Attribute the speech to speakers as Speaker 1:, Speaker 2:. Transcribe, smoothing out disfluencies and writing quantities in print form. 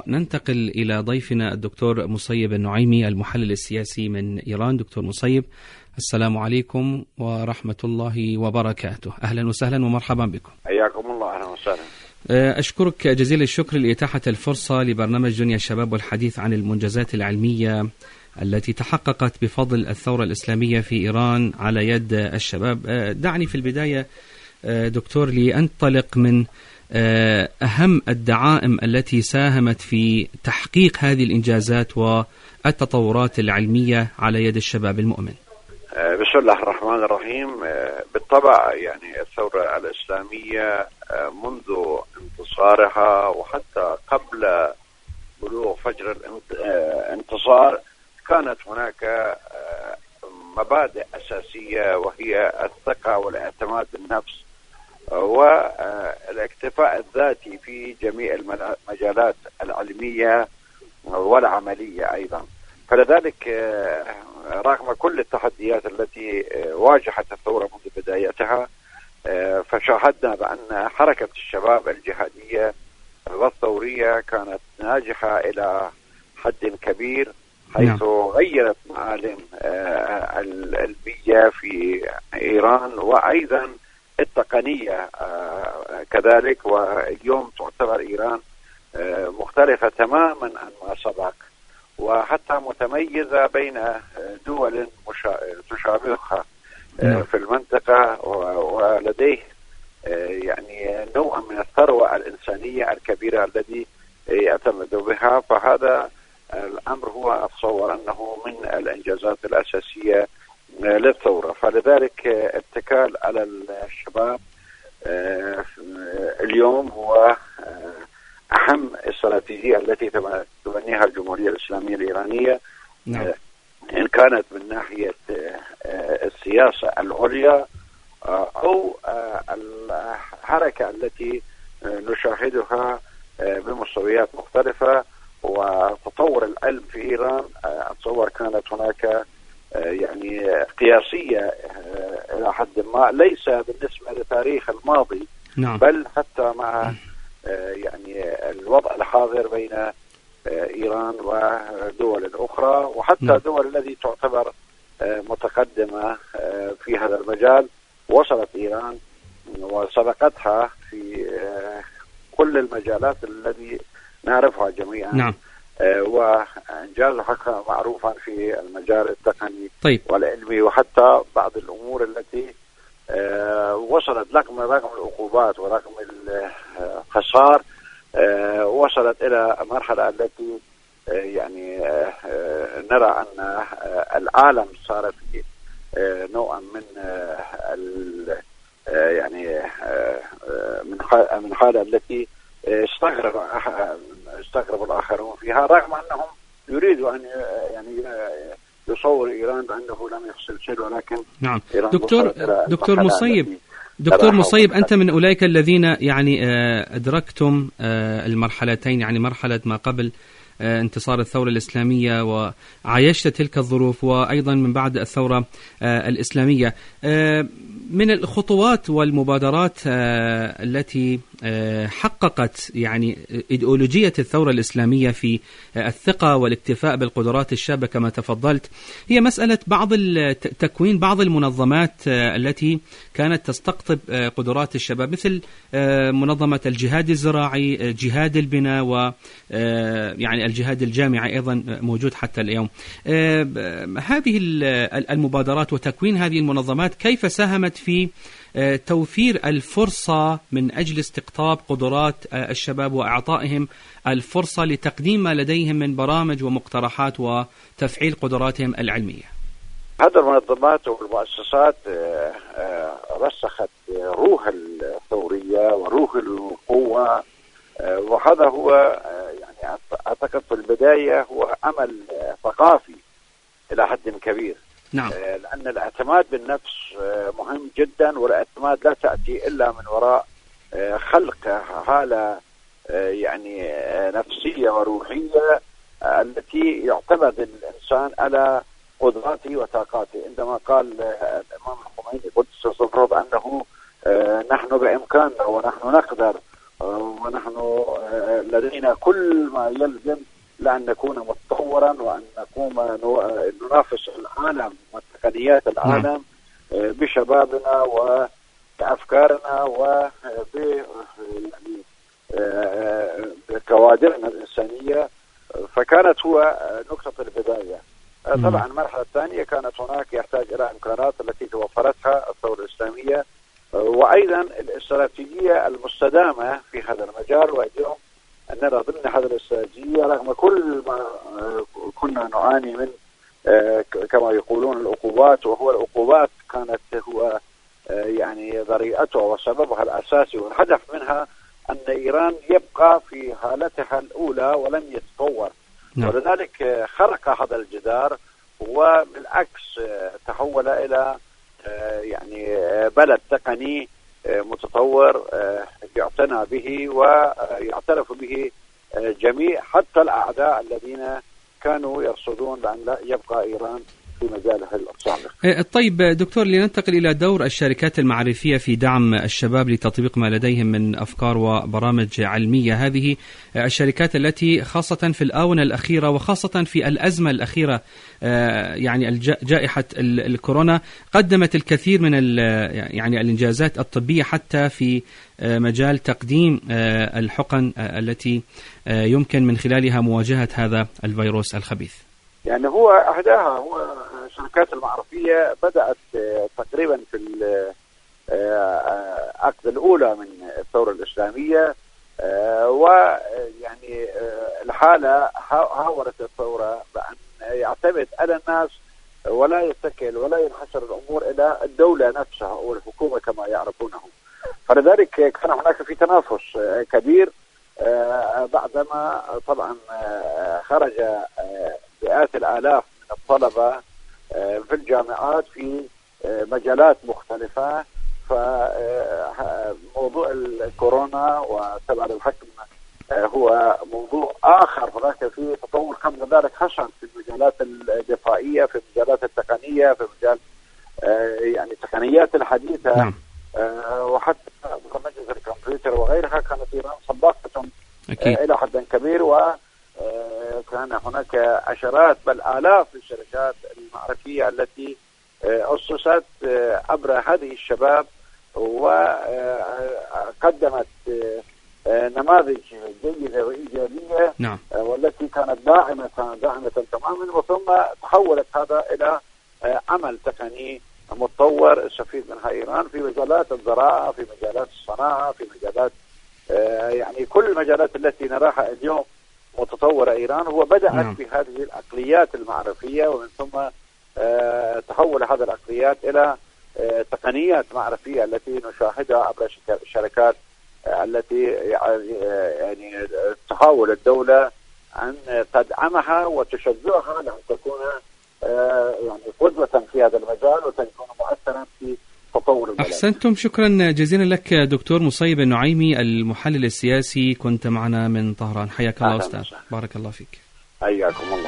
Speaker 1: وننتقل إلى ضيفنا الدكتور مصيب النعيمي المحلل السياسي من إيران. دكتور مصيب، السلام عليكم ورحمة الله وبركاته. أهلا وسهلا ومرحبا بكم.
Speaker 2: حياكم الله. أهلا وسهلا.
Speaker 1: أشكرك جزيل الشكر لإتاحة الفرصة لبرنامج دنيا الشباب والحديث عن المنجزات العلمية التي تحققت بفضل الثورة الإسلامية في إيران على يد الشباب. دعني في البداية دكتور لأنطلق من أهم الدعائم التي ساهمت في تحقيق هذه الإنجازات والتطورات العلمية على يد الشباب المؤمن.
Speaker 2: بسم الله الرحمن الرحيم. بالطبع يعني الثورة الإسلامية منذ انتصارها وحتى قبل بلوغ فجر الانتصار كانت هناك مبادئ أساسية، وهي الثقة والاعتماد بالنفس والاكتفاء الذاتي في جميع المجالات العلمية والعملية أيضا. فلذلك رغم كل التحديات التي واجهت الثورة منذ بدايتها، فشاهدنا بأن حركة الشباب الجهادية والثورية كانت ناجحة إلى حد كبير، حيث غيرت معالم البيئة في إيران وأيضا التقنية كذلك. واليوم تعتبر إيران مختلفة تماما عن ما سبق، وحتى متميزة بين دول تشابهها في المنطقة، ولديه يعني نوع من الثروة الإنسانية الكبيرة الذي يعتمد بها. فهذا الأمر هو أتصور أنه من الإنجازات الأساسية للثورة. فلذلك اتكال على الشباب اليوم هو أهم استراتيجية التي تبنيها الجمهورية الإسلامية الإيرانية، إن كانت من ناحية السياسة العليا أو الحركة التي نشاهدها بمستويات مختلفة. وتطور العلم في إيران أتصور كانت هناك يعني قياسية إلى حد ما، ليس بالنسبة لتاريخ الماضي بل حتى مع يعني الوضع الحاضر بين إيران ودول أخرى، وحتى دول التي تعتبر متقدمة في هذا المجال. وصلت إيران وسبقتها في كل المجالات التي نعرفها جميعا. وإنجازها معروفا في المجال التقني والعلمي، وحتى بعض الأمور التي وصلت رغم العقوبات ورغم الخسار، وصلت إلى مرحلة التي يعني نرى أن العالم صار في نوع من يعني من حالة التي استغرب الآخرون فيها، رغم أنهم يريدوا أن يعني يصور إيران بأنه لم يحصل شيء، ولكن
Speaker 1: دكتور مصيب أنت من أولئك الذين يعني أدركتم المرحلتين، يعني مرحلة ما قبل انتصار الثورة الإسلامية وعايشت تلك الظروف، وأيضا من بعد الثورة الإسلامية. من الخطوات والمبادرات التي حققت يعني إيديولوجية الثورة الإسلامية في الثقة والاكتفاء بالقدرات الشابة كما تفضلت، هي مسألة تكوين بعض المنظمات التي كانت تستقطب قدرات الشباب، مثل منظمة الجهاد الزراعي، جهاد البناء، ويعني الجهاد الجامعي أيضا موجود حتى اليوم. هذه المبادرات وتكوين هذه المنظمات كيف ساهمت في توفير الفرصة من أجل استقطاب قدرات الشباب وإعطائهم الفرصة لتقديم ما لديهم من برامج ومقترحات وتفعيل قدراتهم العلمية؟
Speaker 2: هذه المنظمات والمؤسسات رسخت روح الثورية وروح القوة، وهذا هو يعني أعتقد في البداية هو عمل ثقافي إلى حد كبير. لأن الاعتماد بالنفس مهم جدا، والاعتماد لا تأتي إلا من وراء خلق حالة يعني نفسية وروحية التي يعتمد الإنسان على قدراته وطاقاته. عندما قال الإمام الخميني قدس سره بأنه نحن بإمكاننا ونحن نقدر ونحن لدينا كل ما يلزم لأن نكون متطورا وأن ننافس العالم وتقنيات العالم بشبابنا وبأفكارنا وبكوادرنا الإنسانية. فكانت هو نقطة البداية. طبعا المرحلة الثانية كانت هناك يحتاج إلى إمكانات التي توفرتها الثورة الإسلامية، وأيضا الاستراتيجية المستدامة في هذا المجال. واليوم أننا ضمن هذه الاستراتيجية رغم كل ما كنا نعاني من كما يقولون العقوبات، وهو العقوبات كانت هو يعني ذريعتها وسببها الأساسي والهدف منها أن إيران يبقى في حالتها الأولى ولم يتطور. ولذلك خرق هذا الجدار وبالعكس تحول إلى يعني بلد تقني متطور يعتنى به ويعترف به جميع حتى الأعداء الذين كانوا يرصدون بأن لا يبقى إيران في مجالها السابق.
Speaker 1: طيب دكتور، لننتقل إلى دور الشركات المعرفية في دعم الشباب لتطبيق ما لديهم من أفكار وبرامج علمية. هذه الشركات التي خاصة في الآونة الأخيرة وخاصة في الأزمة الأخيرة يعني جائحة الكورونا قدمت الكثير من يعني الإنجازات الطبية حتى في مجال تقديم الحقن التي يمكن من خلالها مواجهة هذا الفيروس الخبيث.
Speaker 2: يعني هو أحداها هو الشركات المعرفية بدأت تقريبا في العقد الأولى من الثورة الإسلامية، ويعني الحالة حاولت الثورة بأن يعتمد على الناس ولا يتكل ولا ينحصر الأمور إلى الدولة نفسها أو الحكومة كما يعرفونه. فلذلك كان هناك في تنافس كبير بعدما طبعا خرج مئات الآلاف من الطلبة في الجامعات في مجالات مختلفة. فموضوع الكورونا وتبع الحكم هو موضوع آخر. هناك في تطور قبل ذلك حصل في المجالات الدفاعية، في المجالات التقنية، في مجال يعني التقنيات الحديثة، وحتى برمجة الكمبيوتر وغيرها. كانت إيران سباقة إلى حد كبير، وكان هناك عشرات بل آلاف الشركات المعرفية التي أسست عبر هذه الشباب وقدمت نماذج جيدة وإيجابية.
Speaker 1: نعم.
Speaker 2: والتي كانت داعمة تماما، وثم تحولت هذا إلى عمل تقني متطور استفيد منها إيران في مجالات الزراعة، في مجالات الصناعة، في مجالات يعني كل المجالات التي نراها اليوم متطورة إيران. هو بدأت بهذه العقليات المعرفية، ومن ثم تحول هذه العقليات إلى تقنيات معرفية التي نشاهدها عبر الشركات التي يعني تحاول الدولة أن تدعمها وتشجعها لأن تكون يعني قدوة في هذا المجال وتكون مؤثرا في تطور البلد.
Speaker 1: أحسنتم، شكرا جزيلا لك دكتور مصيب النعيمي المحلل السياسي، كنت معنا من طهران. حياك الله أستاذ، بارك الله فيك.
Speaker 2: حياكم الله.